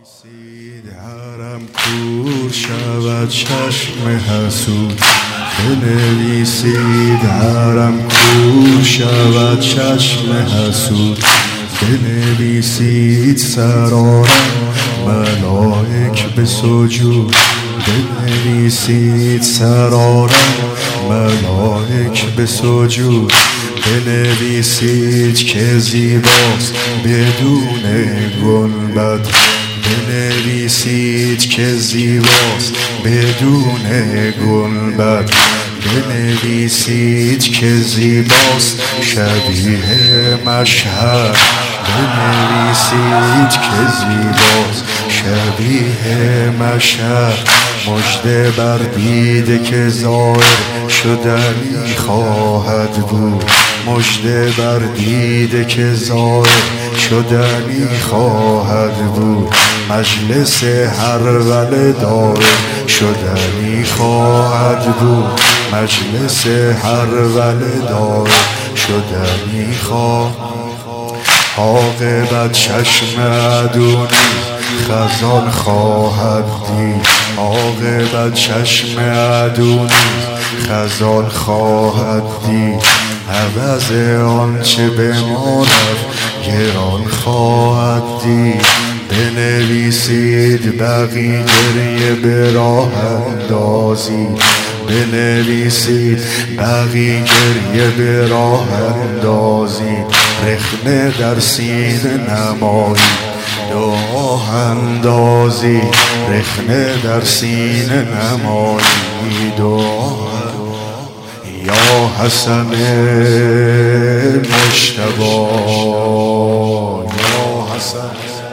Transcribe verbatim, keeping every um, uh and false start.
بنویسید حرم کور شود چشم حسود، بنویسید حرم کور شود چشم حسود، بنویسید سرارم ملائک به سجود، بنویسید سرارم ملائک به سجود، بنویسید که زیباست بدون گنبد، بنویسید که زیباست بدون گنبد، بنویسید که زیباست شبیه مشهد، بنویسید که زیباست شبیه مشهد، مژده بر دیده که ظاهر شدنی خواهد بود، مژده بر دیده که ظاهر شدنی خواهد بود، مجلس هرول داره شدنی خواهد بود، مجلس هرول داره شدنی خواهد. عاقبت چشم ادونی خزان خواهد دید، عاقبت چشم ادونی خزان خواهد دید، عوض آنچه به ما رفت گران خواهد دید، بنویسید بقی گریه به راه اندازید، بنویسید بقی گریه به راه اندازید، رخنه در سینه نمایید دعا اندازی، رخنه در سینه نمایید دعا. یا حسن مجتبی، یا حسن